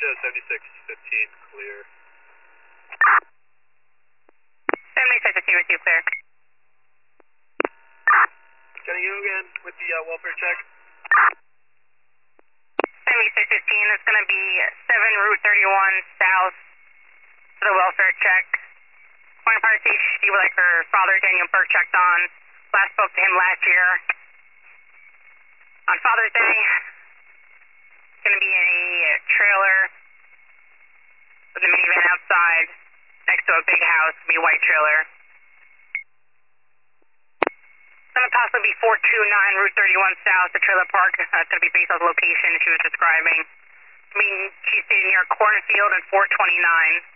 7615 clear. 7615 received clear. Can you again with the welfare check? 7615, it's going to be 7 Route 31 South for the welfare check. Point of party, she would like her father, Daniel Burke, checked on. Last spoke to him last year. On Father's Day, it's going to be in a trailer with a minivan outside next to a big house, it'll be a white trailer. It's going to possibly be 429 Route 31 South, the trailer park. It's going to be based on the location she was describing. I mean, she stayed near Cornfield and 429.